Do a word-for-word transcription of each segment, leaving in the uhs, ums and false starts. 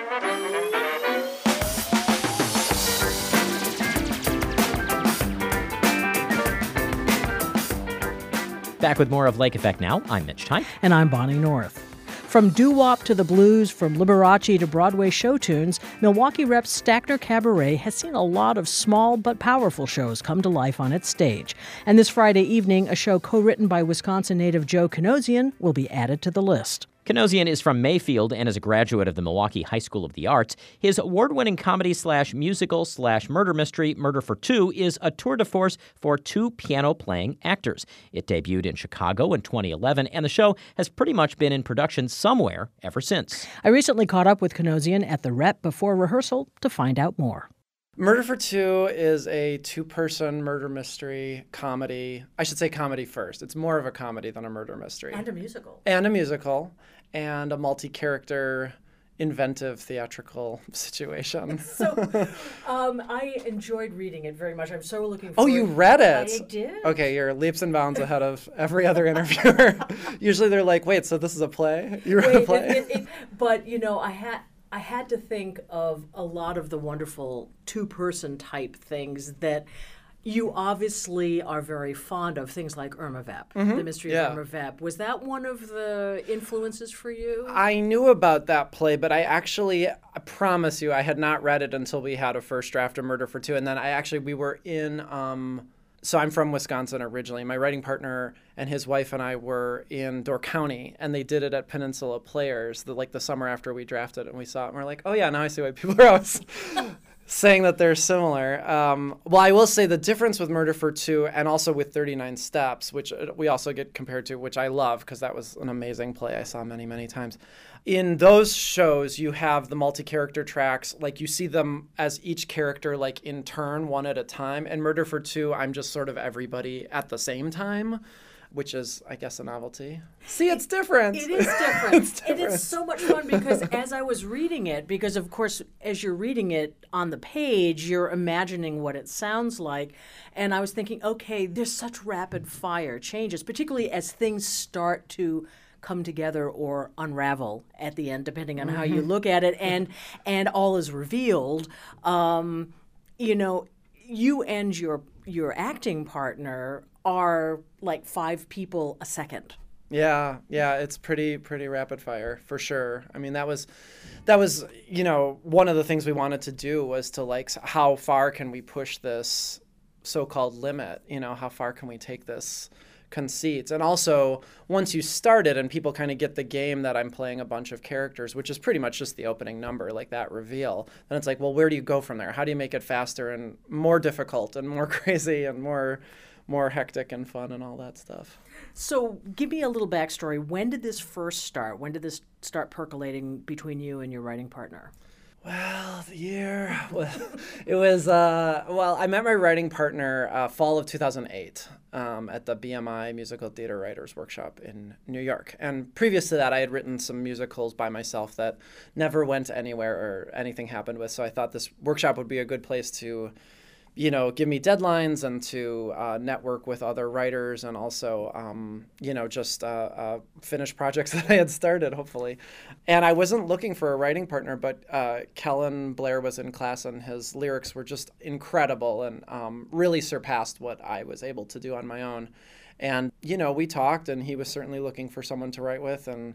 Back with more of Lake Effect Now. I'm Mitch Tyne. And I'm Bonnie North. From doo-wop to the blues, from Liberace to Broadway show tunes, Milwaukee rep Stackner Cabaret has seen a lot of small but powerful shows come to life on its stage. And this Friday evening, a show co-written by Wisconsin native Joe Kanosian will be added to the list. Kanosian is from Mayfield and is a graduate of the Milwaukee High School of the Arts. His award-winning comedy slash musical slash murder mystery, Murder for Two, is a tour de force for two piano-playing actors. It debuted in Chicago in twenty eleven, and the show has pretty much been in production somewhere ever since. I recently caught up with Kanosian at the Rep before rehearsal to find out more. Murder for Two is a two-person murder mystery comedy. I should say comedy first. It's more of a comedy than a murder mystery. And a musical. And a musical. And a multi-character, inventive theatrical situation. So um, I enjoyed reading it very much. I'm so looking forward. Oh, you read it? I did. Okay, you're leaps and bounds ahead of every other interviewer. Usually they're like, wait, so this is a play? You read Wait, a play? It, it, it, but, you know, I had... I had to think of a lot of the wonderful two-person type things that you obviously are very fond of, things like Irma Vep, mm-hmm. The Mystery yeah. of Irma Vep. Was that one of the influences for you? I knew about that play, but I actually, I promise you, I had not read it until we had a first draft of Murder for Two. And then I actually, we were in... Um, So I'm from Wisconsin originally. My writing partner and his wife and I were in Door County, and they did it at Peninsula Players, the, like the summer after we drafted it, and we saw it, and we're like, oh yeah, now I see why people are always saying that they're similar. Um, well, I will say the difference with Murder for Two and also with thirty-nine Steps, which we also get compared to, which I love because that was an amazing play I saw many, many times. In those shows, you have the multi-character tracks, like you see them as each character like in turn, one at a time. And Murder for Two, I'm just sort of everybody at the same time, which is, I guess, a novelty. See, it's different. It is different. It's different. And it's so much fun because as I was reading it, because of course, as you're reading it on the page, you're imagining what it sounds like. And I was thinking, okay, there's such rapid fire changes, particularly as things start to come together or unravel at the end, depending on how you look at it, and and all is revealed. Um, you know, you and your your acting partner are like five people a second. Yeah, yeah, it's pretty pretty rapid fire for sure. I mean, that was that was, you know, one of the things we wanted to do was to like, how far can we push this so-called limit? You know, how far can we take this conceit? And also, once you start it and people kind of get the game that I'm playing a bunch of characters, which is pretty much just the opening number, like that reveal, then it's like, well, where do you go from there? How do you make it faster and more difficult and more crazy and more more hectic and fun and all that stuff? So give me a little backstory. When did this first start? When did this start percolating between you and your writing partner? Well, the year, it was, uh, well, I met my writing partner uh, fall of two thousand eight um, at the B M I Musical Theater Writers Workshop in New York. And previous to that, I had written some musicals by myself that never went anywhere or anything happened with. So I thought this workshop would be a good place to, you know, give me deadlines and to uh, network with other writers and also, um, you know, just uh, uh, finish projects that I had started, hopefully. And I wasn't looking for a writing partner, but uh, Kellen Blair was in class and his lyrics were just incredible and um, really surpassed what I was able to do on my own. And, you know, we talked and he was certainly looking for someone to write with. And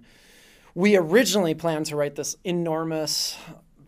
we originally planned to write this enormous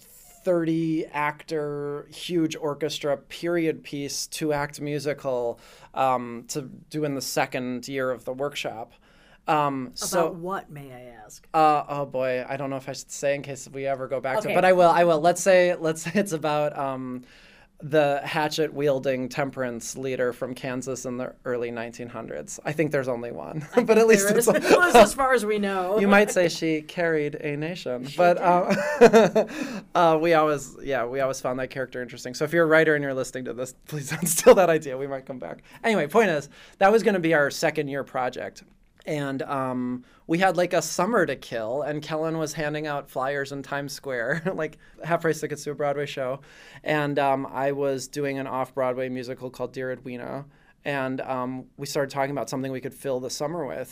thirty-actor, huge orchestra, period piece, two-act musical um, to do in the second year of the workshop. Um, About so, what, may I ask? Uh, oh boy, I don't know if I should say in case we ever go back Okay. to it, but I will. I will. Let's say, let's say it's about um, the hatchet-wielding temperance leader from Kansas in the early nineteen hundreds. I think there's only one, but at least it's well, as far as we know. You might say she carried a nation, She but um, uh, we always, yeah, we always found that character interesting. So if you're a writer and you're listening to this, please don't steal that idea. We might come back. Anyway, point is, that was going to be our second year project. And um, we had like a summer to kill, and Kellen was handing out flyers in Times Square, like half-price tickets to a Broadway show. And um, I was doing an off-Broadway musical called Dear Edwina. And um, we started talking about something we could fill the summer with.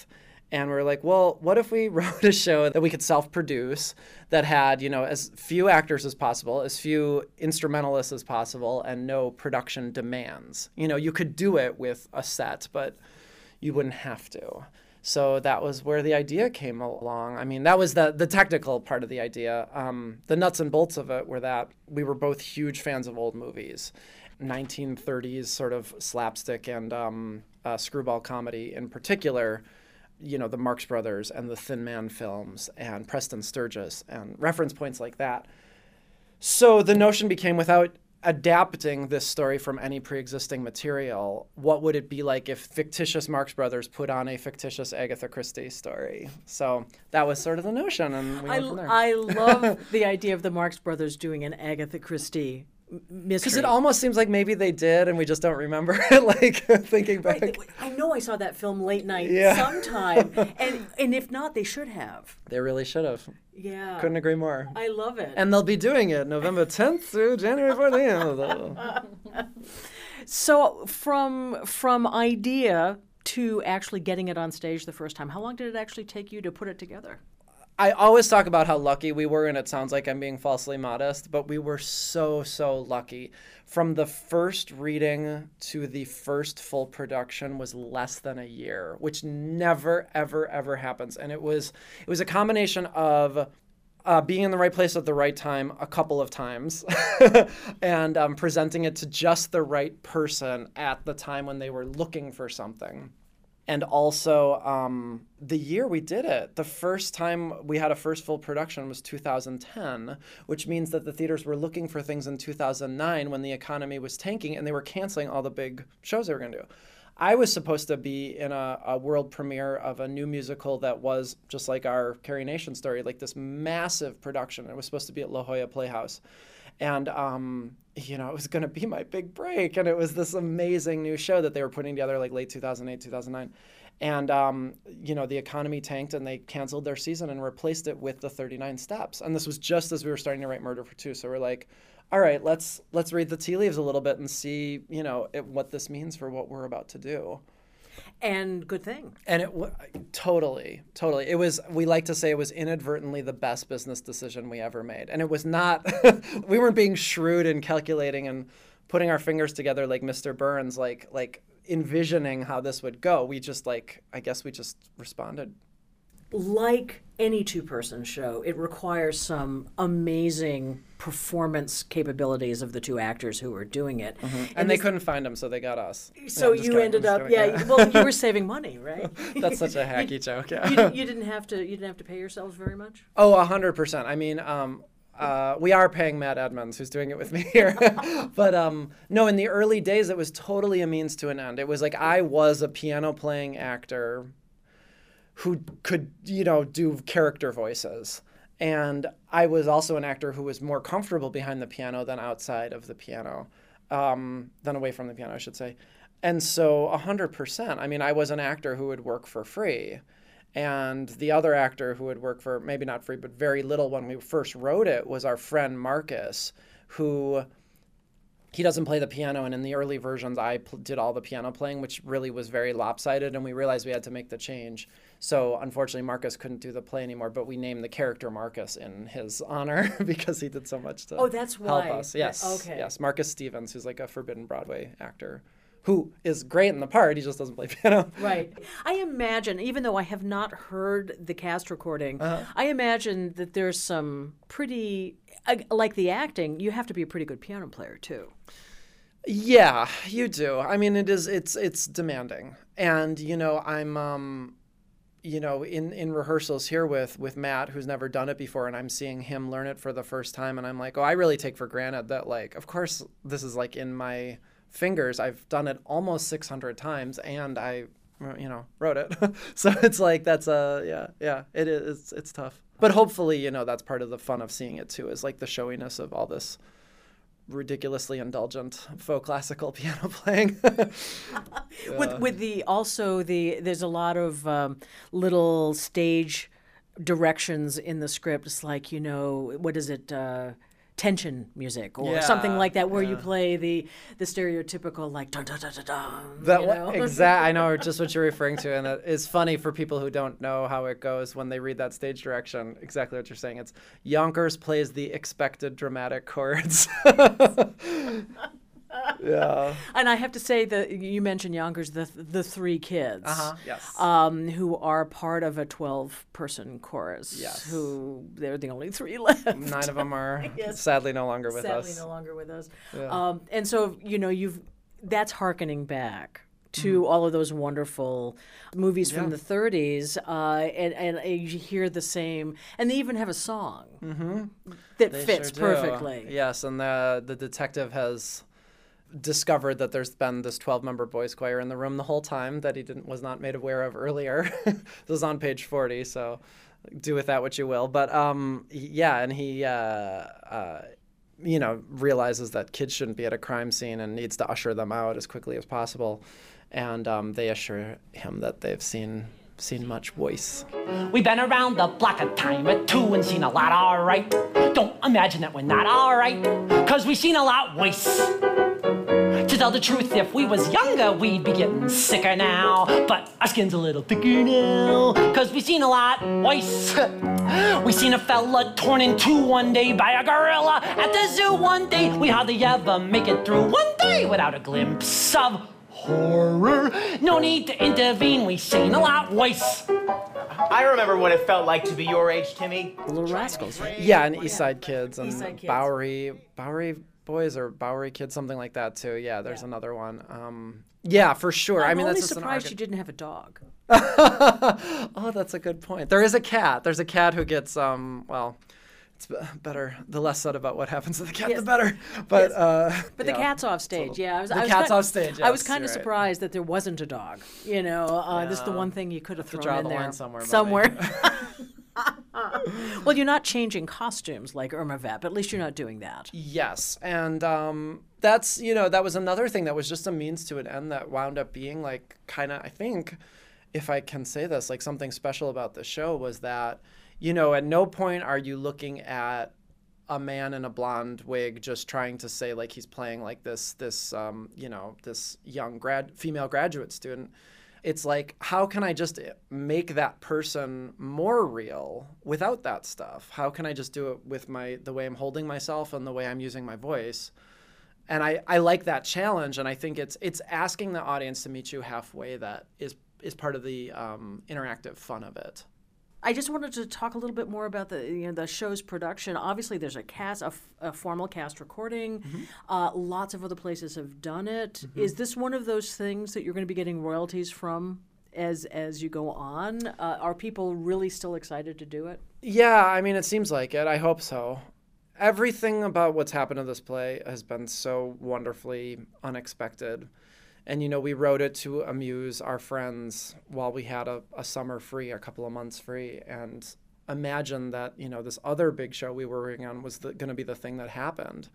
And we were like, well, what if we wrote a show that we could self-produce that had, you know, as few actors as possible, as few instrumentalists as possible, and no production demands. You know, you could do it with a set, but you wouldn't have to. So that was where the idea came along. I mean, that was the the technical part of the idea. Um, the nuts and bolts of it were that we were both huge fans of old movies. nineteen thirties sort of slapstick and um, uh, screwball comedy in particular. You know, the Marx Brothers and the Thin Man films and Preston Sturges and reference points like that. So the notion became, without adapting this story from any pre-existing material, what would it be like if fictitious Marx Brothers put on a fictitious Agatha Christie story? So that was sort of the notion, and we I, went from there. I love the idea of the Marx Brothers doing an Agatha Christie mystery. Because it almost seems like maybe they did, and we just don't remember it, like, thinking back. Right. I know I saw that film late night Yeah. sometime, and and if not, they should have. They really should have. Yeah. Couldn't agree more. I love it. And they'll be doing it November tenth through January fourteenth. So from from idea to actually getting it on stage the first time, how long did it actually take you to put it together? I always talk about how lucky we were, and it sounds like I'm being falsely modest, but we were so, so lucky. From the first reading to the first full production was less than a year, which never, ever, ever happens. And it was it was a combination of uh, being in the right place at the right time a couple of times and um, presenting it to just the right person at the time when they were looking for something. And also, um, the year we did it, the first time we had a first full production was two thousand ten, which means that the theaters were looking for things in two thousand nine when the economy was tanking and they were canceling all the big shows they were going to do. I was supposed to be in a, a world premiere of a new musical that was just like our Carrie Nation story, like this massive production. It was supposed to be at La Jolla Playhouse. And, um, you know, it was going to be my big break. And it was this amazing new show that they were putting together like late two thousand eight, two thousand nine. And, um, you know, the economy tanked and they canceled their season and replaced it with the thirty-nine Steps. And this was just as we were starting to write Murder for Two. So we're like, all right, let's let's read the tea leaves a little bit and see, you know, it, what this means for what we're about to do. And good thing. And it w- totally, totally. It was, we like to say it was inadvertently the best business decision we ever made. And it was not, we weren't being shrewd and calculating and putting our fingers together like Mister Burns, like like envisioning how this would go. We just like, I guess we just responded. Like any two-person show, it requires some amazing performance capabilities of the two actors who were doing it. Mm-hmm. And, and they this, couldn't find them, so they got us. So Yeah, I'm just you kidding, ended I'm up, just yeah, kidding, well, you were saving money, right? That's such a hacky joke, yeah. you, you didn't have to. You didn't have to pay yourselves very much. Oh, a hundred percent. I mean, um, uh, we are paying Matt Edmonds, who's doing it with me here. But um, no, in the early days, it was totally a means to an end. It was like I was a piano playing actor who could, you know, do character voices. And I was also an actor who was more comfortable behind the piano than outside of the piano, um, than away from the piano, I should say. And so a hundred percent. I mean, I was an actor who would work for free. And the other actor who would work for, maybe not free, but very little when we first wrote it was our friend Marcus, who, he doesn't play the piano. And in the early versions, I pl- did all the piano playing, which really was very lopsided. And we realized we had to make the change. So unfortunately, Marcus couldn't do the play anymore, but we named the character Marcus in his honor because he did so much to Oh, that's help why. us. Yes. Okay. Yes. Marcus Stevens, who's like a forbidden Broadway actor, who is great in the part. He just doesn't play piano. Right. I imagine, even though I have not heard the cast recording, Uh-huh. I imagine that there's some pretty, like the acting, you have to be a pretty good piano player too. Yeah, you do. I mean, it is. It's it's demanding, and you know, I'm. Um, you know, in, in rehearsals here with, with Matt, who's never done it before, and I'm seeing him learn it for the first time, and I'm like, oh, I really take for granted that, like, of course, this is, like, in my fingers. I've done it almost six hundred times, and I, you know, wrote it. So it's like, that's a, yeah, yeah, it is, it's, it's tough. But hopefully, you know, that's part of the fun of seeing it, too, is, like, the showiness of all this ridiculously indulgent faux classical piano playing. Yeah. With with the also the there's a lot of um, little stage directions in the script. It's like, you know, what is it? Uh, tension music or Yeah, something like that, where you yeah. play the the stereotypical like dun dun dun dun dun. That you wa- know? exact. I know just what you're referring to, and it is funny for people who don't know how it goes when they read that stage direction. Exactly what you're saying. It's Yonkers plays the expected dramatic chords. Yeah. And I have to say that you mentioned Yonkers, the the three kids, Uh-huh. Yes. um, who are part of a twelve-person chorus. Yes. Who they're the only three left. Nine of them are Yes. sadly no longer with Sadly, us. no longer with us. Yeah. Um, and so you know, you've that's hearkening back to all of those wonderful movies from Mm-hmm. Yeah. the thirties, uh, and and you hear the same, and they even have a song that They fits sure do. perfectly. Yes, and the the detective has discovered that there's been this twelve-member boys choir in the room the whole time that he didn't was not made aware of earlier. This is on page forty, so do with that what you will. But um, yeah, and he uh, uh, you know realizes that kids shouldn't be at a crime scene and needs to usher them out as quickly as possible. And um, they assure him that they've seen seen much voice. We've been around the block a time or two and seen a lot, alright. Don't imagine that we're not alright, cause we've seen a lot worse. To tell the truth, if we was younger, we'd be getting sicker now. But our skin's a little thicker now, cause we've seen a lot worse. We seen a fella torn in two one day by a gorilla at the zoo one day. We hardly ever make it through one day without a glimpse of horror. No need to intervene, we've seen a lot worse. I remember what it felt like to be your age, Timmy. The Little Rascals, right? Yeah, and East Side Kids and East Side Kids. Bowery Bowery Boys or Bowery Kids, something like that too. Yeah, there's another one. Um, yeah, for sure. I'm I mean, only that's just an surprised argu- you didn't have a dog. Oh, that's a good point. There is a cat. There's a cat who gets um. Well, it's b- better. The less said about what happens to the cat, Yes. the better. But Yes. uh. But yeah. the cat's off stage. Yeah, I was. The I was cat's kind- off stage, I was yes, kind of you're right. surprised that there wasn't a dog. You know, uh, this is the one thing you could have thrown draw in the there line somewhere, buddy. Somewhere. Well, you're not changing costumes like Irma Vep. At least you're not doing that. Yes, and um, that's you know that was another thing that was just a means to an end that wound up being like kind of I think, if I can say this, like something special about the show was that you know at no point are you looking at a man in a blonde wig just trying to say like he's playing like this this um, you know this young grad female graduate student. It's like, how can I just make that person more real without that stuff? How can I just do it with my the way I'm holding myself and the way I'm using my voice? And I, I like that challenge, and I think it's it's asking the audience to meet you halfway that is is part of the um, interactive fun of it. I just wanted to talk a little bit more about the you know the show's production. Obviously, there's a cast, a, f- a formal cast recording. Mm-hmm. Uh, lots of other places have done it. Is this one of those things that you're going to be getting royalties from as as you go on? Uh, are people really still excited to do it? Yeah, I mean, it seems like it. I hope so. Everything about what's happened to this play has been so wonderfully unexpected. And, you know, we wrote it to amuse our friends while we had a, a summer free, a couple of months free. And imagine that, you know, this other big show we were working on was going to be the thing that happened.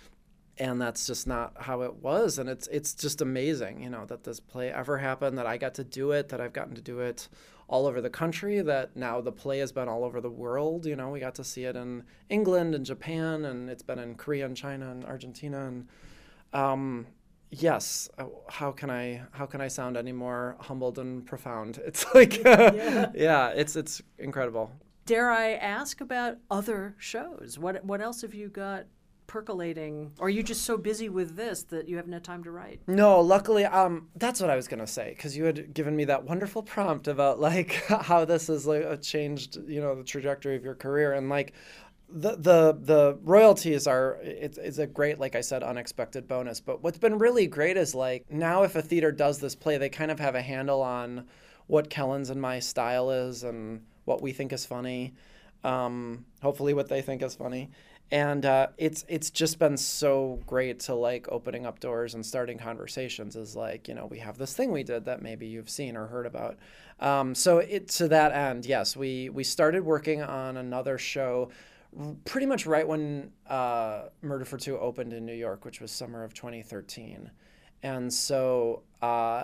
And that's just not how it was. And it's it's just amazing, you know, that this play ever happened, that I got to do it, that I've gotten to do it all over the country, that now the play has been all over the world. You know, we got to see it in England and Japan, and it's been in Korea and China and Argentina. And um, yes, uh, how can I how can I sound any more humbled and profound? It's like, yeah. yeah, it's it's incredible. Dare I ask about other shows? What what else have you got percolating? Or are you just so busy with this that you haven't had time to write? No, luckily, um, that's what I was gonna say, because you had given me that wonderful prompt about like how this has like changed, you know, the trajectory of your career, and like the the the royalties are it's it's a great, like I said, unexpected bonus. But what's been really great is like now if a theater does this play, they kind of have a handle on what Kellen's and my style is and what we think is funny, um, hopefully what they think is funny. And uh, it's it's just been so great to like opening up doors and starting conversations. Is like, you know, we have this thing we did that maybe you've seen or heard about. Um, so it to that end, yes, we we started working on another show r- pretty much right when uh, Murder for Two opened in New York, which was summer of twenty thirteen. And so uh,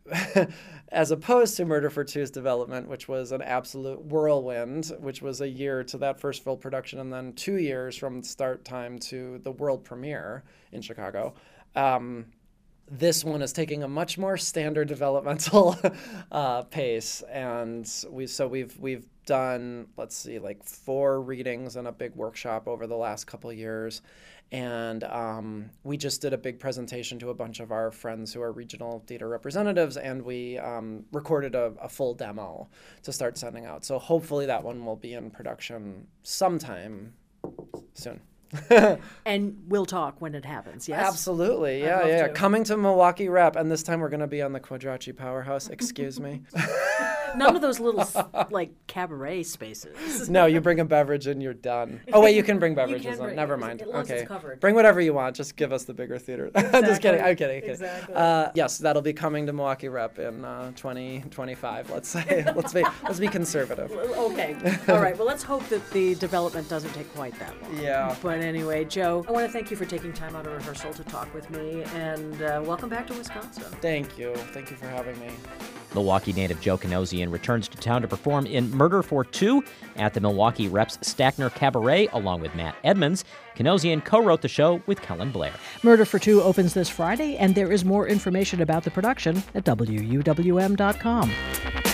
as opposed to Murder for Two's development, which was an absolute whirlwind, which was a year to that first full production and then two years from start time to the world premiere in Chicago. Um, this one is taking a much more standard developmental uh, pace, and we so we've we've done, let's see, like four readings and a big workshop over the last couple of years. And um, we just did a big presentation to a bunch of our friends who are regional theater representatives, and we um, recorded a, a full demo to start sending out. So hopefully that one will be in production sometime soon. And we'll talk when it happens, yes? Absolutely, I'd yeah, love yeah. to. Coming to Milwaukee Rep, and this time we're going to be on the Quadracci Powerhouse, excuse me. None of those little, like, cabaret spaces. No, you bring a beverage and you're done. Oh, wait, you can bring beverages can on. bring- Never as- mind. as long as Okay. it's covered. Bring whatever you want. Just give us the bigger theater. I'm just kidding. I'm kidding. I'm kidding. Exactly. Uh, yes, that'll be coming to Milwaukee Rep in uh, twenty twenty-five, let's say. let's be let's be conservative. Okay. All right. Well, let's hope that the development doesn't take quite that long. Yeah. But anyway, Joe, I want to thank you for taking time out of rehearsal to talk with me, and uh, welcome back to Wisconsin. Thank you. Thank you for having me. Milwaukee native Joe Kanosian returns to town to perform in Murder for Two at the Milwaukee Reps Stackner Cabaret along with Matt Edmonds. Kanosian co-wrote the show with Kellen Blair. Murder for Two opens this Friday, and there is more information about the production at W U W M dot com.